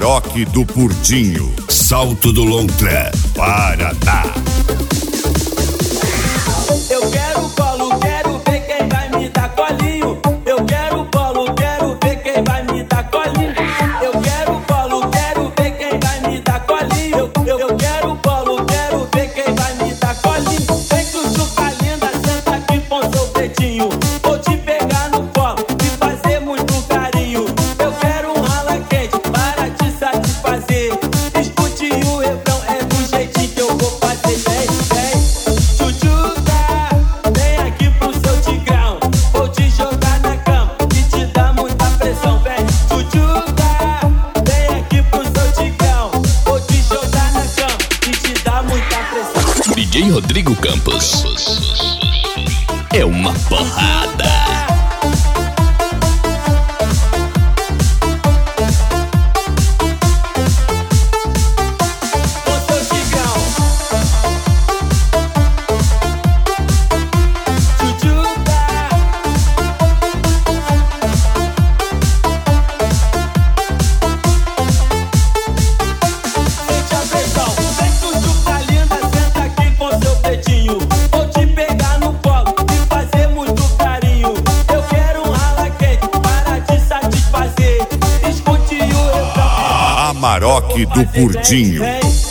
Amarok do Purdinho, Salto do Lontra, Paraná. Eu quero colo, quero ver quem vai me dar colinho. Eu quero colo, quero ver quem vai me dar colinho. Eu quero colo, quero ver quem vai me dar colinho. Eu quero colo, quero ver quem vai me dar colinho. Vem chuchuca linda, senta aqui com seu dedinho. Vou te pegar no colo e fazer muito carinho. Eu quero um rala quente para te satisfazer. Escute o refrão, é do jeitinho que eu vou fazer. Vem, vem, chuchuca, vem aqui pro seu tigrão. Vou te jogar na cama e te dar muita pressão. Vem, chuchuca, vem aqui pro seu tigrão. Vou te jogar na cama e te dar muita pressão. DJ Rodrigo Campos é uma porrada. Vou te pegar no colo e fazer muito carinho. Eu quero um rala quente para te satisfazer. Escute o refrão. Amarok do Purdinho,